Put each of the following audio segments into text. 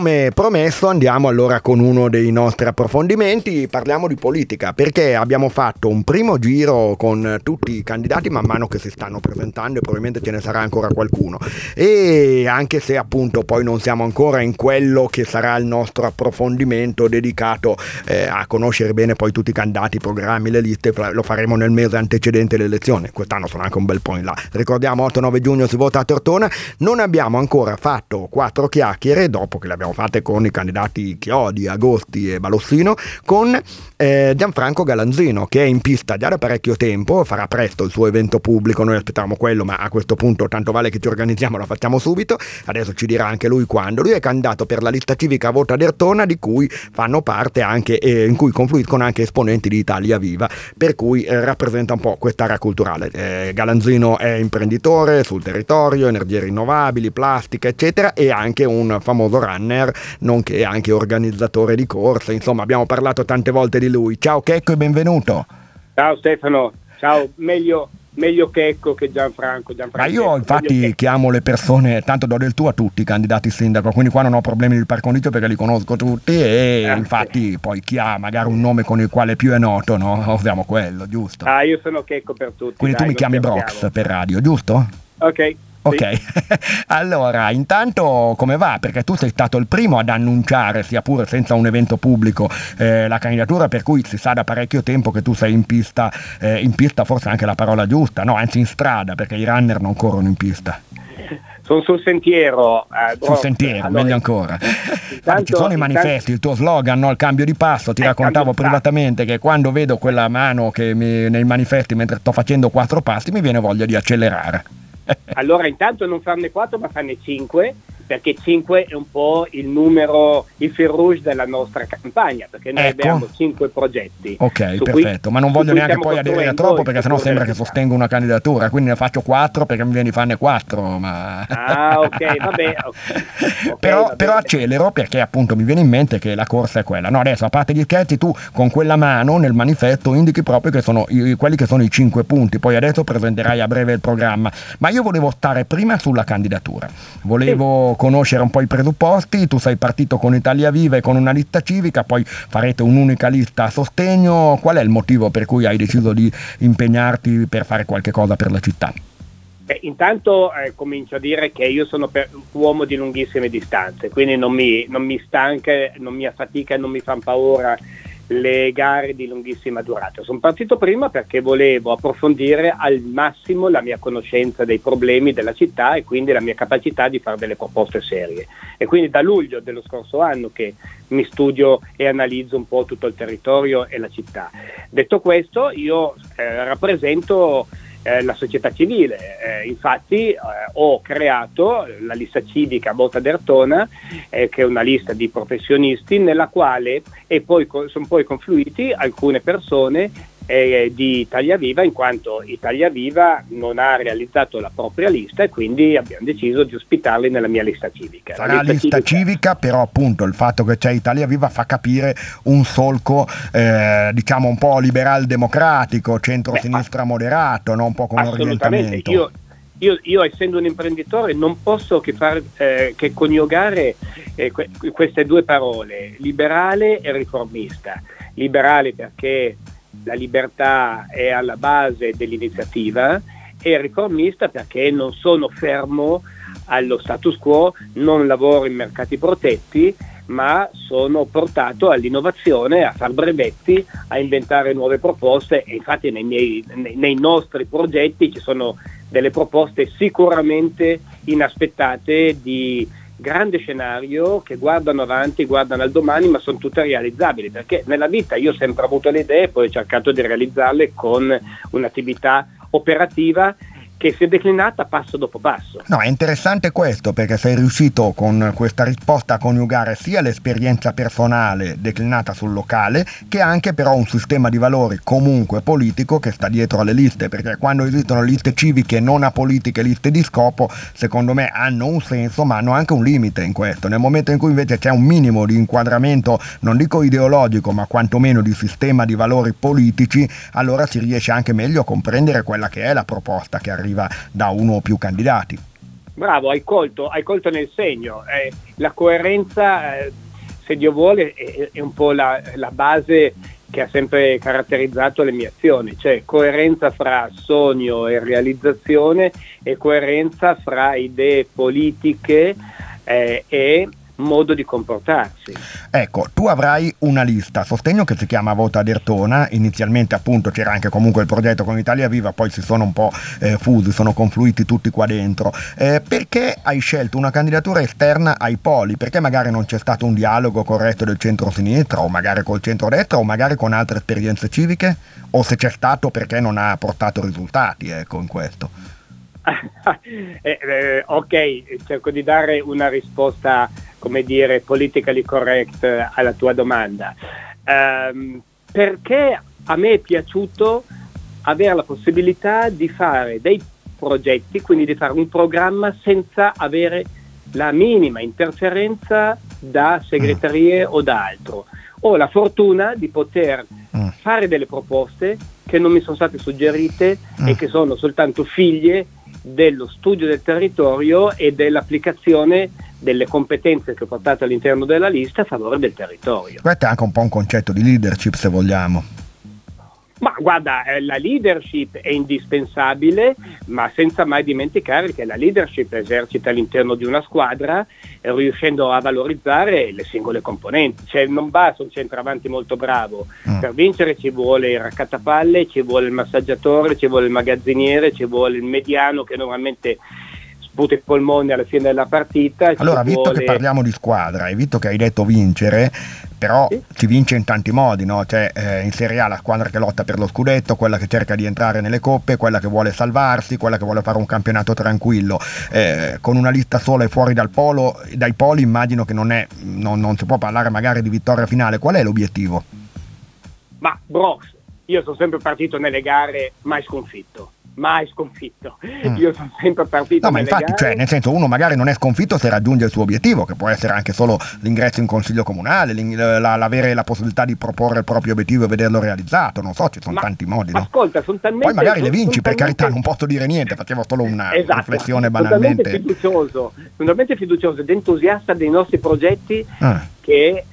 Come promesso andiamo allora con uno dei nostri approfondimenti, parliamo di politica perché abbiamo fatto un primo giro con tutti i candidati man mano che si stanno presentando e probabilmente ce ne sarà ancora qualcuno, e anche se appunto poi non siamo ancora in quello che sarà il nostro approfondimento dedicato a conoscere bene poi tutti i candidati, i programmi, le liste, lo faremo nel mese antecedente le elezioni, quest'anno sono anche un bel po' in là, ricordiamo 8-9 giugno si vota a Tortona. Non abbiamo ancora fatto 4 chiacchiere dopo che le abbiamo fatte con i candidati Chiodi, Agosti e Balossino, con Gianfranco Galanzino, che è in pista già da parecchio tempo, farà presto il suo evento pubblico, noi aspettavamo quello, ma a questo punto tanto vale che ci organizziamo, la facciamo subito, adesso ci dirà anche lui quando. Lui è candidato per la lista civica Vota Dertona, di cui fanno parte anche, in cui confluiscono anche esponenti di Italia Viva, per cui rappresenta un po' quest'area culturale. Galanzino è imprenditore sul territorio, energie rinnovabili, plastica eccetera, e anche un famoso runner, nonché anche organizzatore di corse, insomma abbiamo parlato tante volte di lui. Ciao Checco e benvenuto. Ciao Stefano, ciao, meglio Checco che Gianfranco. Ma io infatti chiamo le persone, tanto do del tu a tutti i candidati sindaco, quindi qua non ho problemi di par condicio perché li conosco tutti e infatti poi chi ha magari un nome con il quale più è noto, no? Usiamo quello, giusto? Io sono Checco per tutti. Quindi tu mi chiami Brox per radio, giusto? Ok. Ok, sì. Allora, intanto come va? Perché tu sei stato il primo ad annunciare, sia pure senza un evento pubblico, la candidatura, per cui si sa da parecchio tempo che tu sei in pista forse anche la parola giusta, no? Anzi in strada, perché i runner non corrono in pista. Sono sul sentiero. Sul sentiero, allora, meglio ancora. Infatti ci sono i manifesti, il tuo slogan, no? Il cambio di passo, ti raccontavo privatamente che quando vedo quella mano che nei manifesti mentre sto facendo 4 passi mi viene voglia di accelerare. Allora intanto non farne 4 ma farne 5, perché 5 è un po' il numero, il fil rouge della nostra campagna, perché noi abbiamo 5 progetti. Ok, perfetto, ma non voglio neanche poi aderire troppo perché sennò sembra che sostengo una candidatura, quindi ne faccio 4 perché mi viene di farne 4, ma... ok, vabbè. Però accelero perché appunto mi viene in mente che la corsa è quella. No, adesso a parte gli scherzi, tu con quella mano nel manifesto indichi proprio che sono quelli che sono i 5 punti, poi adesso presenterai a breve il programma, ma io volevo stare prima sulla candidatura, volevo conoscere un po' i presupposti. Tu sei partito con Italia Viva e con una lista civica, poi farete un'unica lista a sostegno. Qual è il motivo per cui hai deciso di impegnarti per fare qualche cosa per la città? Intanto comincio a dire che io sono un uomo di lunghissime distanze, quindi non mi stanca, non mi affatica, non mi fanno paura le gare di lunghissima durata. Sono partito prima perché volevo approfondire al massimo la mia conoscenza dei problemi della città e quindi la mia capacità di fare delle proposte serie. E quindi da luglio dello scorso anno che mi studio e analizzo un po' tutto il territorio e la città. Detto questo, io rappresento la società civile, infatti ho creato la lista civica Vota Dertona, che è una lista di professionisti nella quale sono poi confluiti alcune persone di Italia Viva, in quanto Italia Viva non ha realizzato la propria lista e quindi abbiamo deciso di ospitarli nella mia lista civica. La lista civica, però appunto il fatto che c'è Italia Viva fa capire un solco diciamo un po' liberal democratico, centro-sinistra moderato, no? Un po' come orientamento. Io essendo un imprenditore non posso che coniugare queste due parole, liberale e riformista. Liberale perché la libertà è alla base dell'iniziativa e riformista perché non sono fermo allo status quo, non lavoro in mercati protetti, ma sono portato all'innovazione, a far brevetti, a inventare nuove proposte e infatti nei nostri progetti ci sono delle proposte sicuramente inaspettate di grande scenario che guardano avanti, guardano al domani, ma sono tutte realizzabili, perché nella vita io ho sempre avuto le idee e poi ho cercato di realizzarle con un'attività operativa che si è declinata passo dopo passo. No, è interessante questo perché sei riuscito con questa risposta a coniugare sia l'esperienza personale declinata sul locale che anche però un sistema di valori comunque politico che sta dietro alle liste, perché quando esistono liste civiche non apolitiche, liste di scopo, secondo me hanno un senso ma hanno anche un limite in questo. Nel momento in cui invece c'è un minimo di inquadramento, non dico ideologico ma quantomeno di sistema di valori politici, allora si riesce anche meglio a comprendere quella che è la proposta che arriva da uno o più candidati. Bravo, hai colto nel segno. La coerenza, se Dio vuole, è un po' la base che ha sempre caratterizzato le mie azioni, cioè coerenza fra sogno e realizzazione e coerenza fra idee politiche e modo di comportarsi. Ecco, tu avrai una lista a sostegno che si chiama Vota Dertona. Inizialmente appunto c'era anche comunque il progetto con Italia Viva, poi si sono un po' fusi, sono confluiti tutti qua dentro. Perché hai scelto una candidatura esterna ai poli? Perché magari non c'è stato un dialogo corretto del centro-sinistra, o magari col centro-destra, o magari con altre esperienze civiche? O se c'è stato, perché non ha portato risultati, ecco, in questo? Ok, cerco di dare una risposta, come dire, politically correct alla tua domanda. Perché a me è piaciuto avere la possibilità di fare dei progetti, quindi di fare un programma senza avere la minima interferenza da segreterie o da altro. Ho la fortuna di poter fare delle proposte che non mi sono state suggerite e che sono soltanto figlie dello studio del territorio e dell'applicazione delle competenze che ho portato all'interno della lista a favore del territorio. Questo è anche un po' un concetto di leadership, se vogliamo. Ma guarda, la leadership è indispensabile, ma senza mai dimenticare che la leadership esercita all'interno di una squadra, riuscendo a valorizzare le singole componenti. Cioè non basta un centravanti molto bravo, per vincere ci vuole il raccattapalle, ci vuole il massaggiatore, ci vuole il magazziniere, ci vuole il mediano che normalmente sputa i polmoni alla fine della partita. Allora, visto che parliamo di squadra e visto che hai detto vincere, però sì, si vince in tanti modi, no? C'è in Serie A la squadra che lotta per lo scudetto, quella che cerca di entrare nelle coppe, quella che vuole salvarsi, quella che vuole fare un campionato tranquillo. Con una lista sola e fuori dai poli immagino che non si può parlare magari di vittoria finale. Qual è l'obiettivo? Ma Brox, io sono sempre partito nelle gare mai sconfitto. Io sono sempre partito. No, ma infatti, cioè, nel senso, uno magari non è sconfitto se raggiunge il suo obiettivo, che può essere anche solo l'ingresso in consiglio comunale, l'avere la possibilità di proporre il proprio obiettivo e vederlo realizzato. Non so, ci sono tanti modi, no? Ascolta, sono talmente, poi magari le vinci, per carità, non posso dire niente, facevo solo una riflessione banalmente. Sono talmente fiducioso ed entusiasta dei nostri progetti che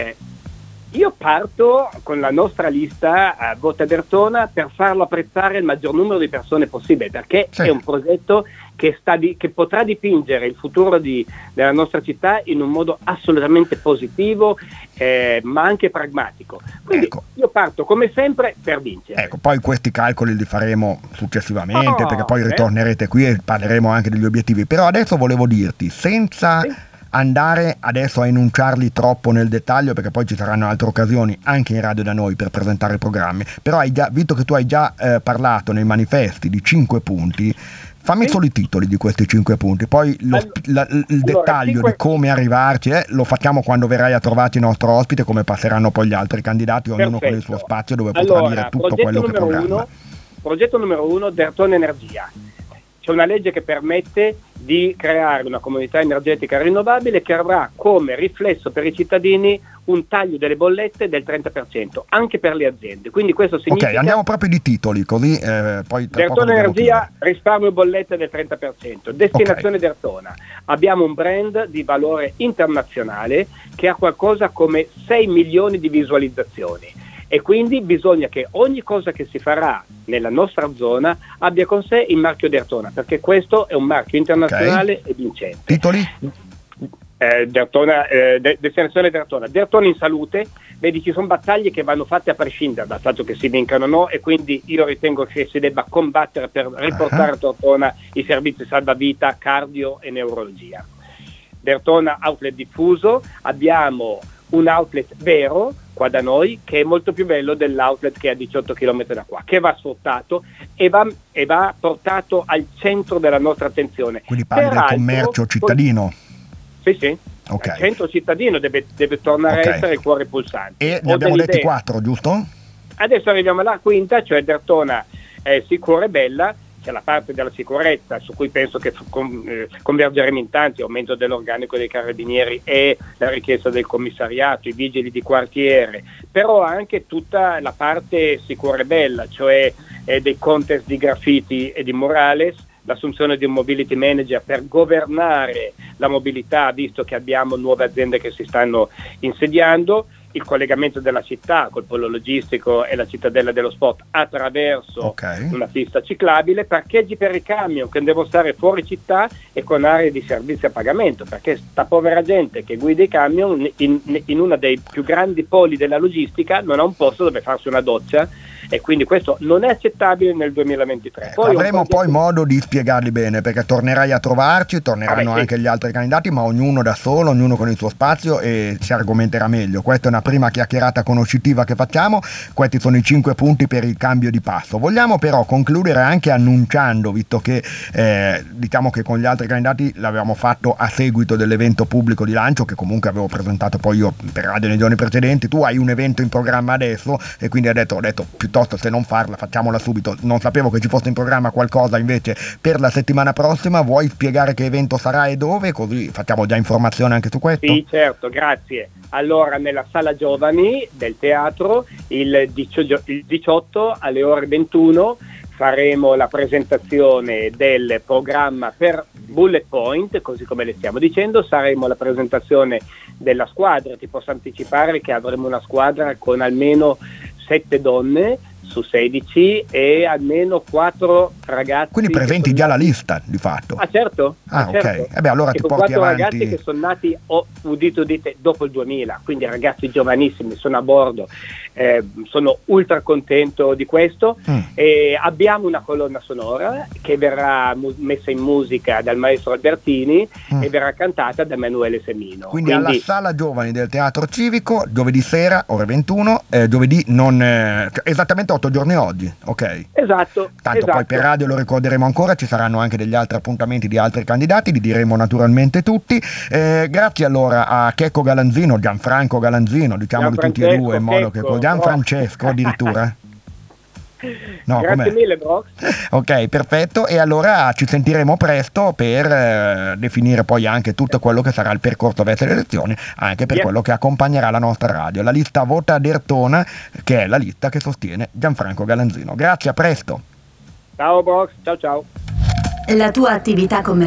io parto con la nostra lista Vota Dertona per farlo apprezzare il maggior numero di persone possibile, perché è un progetto che potrà dipingere il futuro della nostra città in un modo assolutamente positivo, ma anche pragmatico. Quindi io parto come sempre per vincere. Ecco, poi questi calcoli li faremo successivamente, perché poi ritornerete qui e parleremo anche degli obiettivi. Però adesso volevo dirti, senza andare adesso a enunciarli troppo nel dettaglio, perché poi ci saranno altre occasioni anche in radio da noi per presentare i programmi, però visto che tu hai già parlato nei manifesti di 5 punti, fammi solo i titoli di questi 5 punti, poi il dettaglio di come arrivarci lo facciamo quando verrai a trovarci il nostro ospite, come passeranno poi gli altri candidati, ognuno con il suo spazio dove potrà dire tutto quello che programma. Progetto numero 1, Dertona Energia. C'è una legge che permette di creare una comunità energetica rinnovabile che avrà come riflesso per i cittadini un taglio delle bollette del 30%, anche per le aziende. Quindi questo significa... Ok, andiamo proprio di titoli, così poi... Dertona Energia, risparmio bollette del 30%. Destinazione Dertona. Abbiamo un brand di valore internazionale che ha qualcosa come 6 milioni di visualizzazioni. E quindi bisogna che ogni cosa che si farà nella nostra zona abbia con sé il marchio Dertona, perché questo è un marchio internazionale e vincente. Titoli? Destinazione Dertona. Dertona in salute. Vedi, ci sono battaglie che vanno fatte a prescindere dal fatto che si vincano o no, e quindi io ritengo che si debba combattere per riportare a Dertona i servizi salvavita, cardio e neurologia. Dertona outlet diffuso. Abbiamo un outlet vero qua da noi, che è molto più bello dell'outlet che è a 18 km da qua, che va sfruttato e va portato al centro della nostra attenzione. Quindi parli del commercio cittadino? Sì. Okay. Il centro cittadino deve tornare a essere il cuore pulsante. E ne abbiamo detti 4, giusto? Adesso arriviamo alla quinta, cioè Dertona sicura e bella. C'è la parte della sicurezza, su cui penso che convergeremo in tanti: aumento dell'organico dei carabinieri e la richiesta del commissariato, i vigili di quartiere, però anche tutta la parte sicura e bella, cioè dei contest di graffiti e di murales, l'assunzione di un mobility manager per governare la mobilità, visto che abbiamo nuove aziende che si stanno insediando, il collegamento della città col polo logistico e la cittadella dello sport attraverso una pista ciclabile, parcheggi per i camion che devono stare fuori città e con aree di servizio a pagamento, perché sta povera gente che guida i camion in uno dei più grandi poli della logistica non ha un posto dove farsi una doccia, e quindi questo non è accettabile nel 2023. Avremo poi modo di spiegarli bene, perché tornerai a trovarci, torneranno anche gli altri candidati, ma ognuno da solo, ognuno con il suo spazio, e si argomenterà meglio. Questa è una prima chiacchierata conoscitiva che facciamo, questi sono i 5 punti per il cambio di passo. Vogliamo però concludere anche annunciando, visto che diciamo che con gli altri candidati l'avevamo fatto a seguito dell'evento pubblico di lancio, che comunque avevo presentato poi io per radio nei giorni precedenti. Tu hai un evento in programma adesso e quindi ho detto piuttosto, se non farla facciamola subito. Non sapevo che ci fosse in programma qualcosa invece per la settimana prossima. Vuoi spiegare che evento sarà e dove, così facciamo già informazione anche su questo? Sì, certo, grazie. Allora, nella sala giovani del teatro il 18 alle ore 21 faremo la presentazione del programma per Bullet Point, così come le stiamo dicendo. Saremo la presentazione della squadra. Ti posso anticipare che avremo una squadra con almeno 7 donne su 16 e almeno 4 ragazzi. Quindi presenti già la lista di fatto? Ah, certo. Ok. Allora ti porti 4 avanti. ragazzi che sono nati, udite, dopo il 2000, quindi ragazzi giovanissimi, sono a bordo. Sono ultra contento di questo. Abbiamo una colonna sonora che verrà messa in musica dal maestro Albertini e verrà cantata da Emanuele Semino. Quindi alla sala giovani del Teatro Civico, giovedì sera, ore 21, giovedì non esattamente 8 giorni oggi, ok? Esatto. Tanto poi per radio lo ricorderemo ancora, ci saranno anche degli altri appuntamenti di altri candidati, li diremo naturalmente tutti. Grazie allora a Checco Galanzino, Gianfranco Galanzino, diciamoli tutti e due in modo che Gianfrancesco addirittura. No, grazie mille, Brox. Ok, perfetto, e allora ci sentiremo presto per definire poi anche tutto quello che sarà il percorso verso le elezioni, anche per quello che accompagnerà la nostra radio, la lista Vota Dertona, che è la lista che sostiene Gianfranco Galanzino. Grazie, a presto. Ciao Brox, ciao. La tua attività commerciale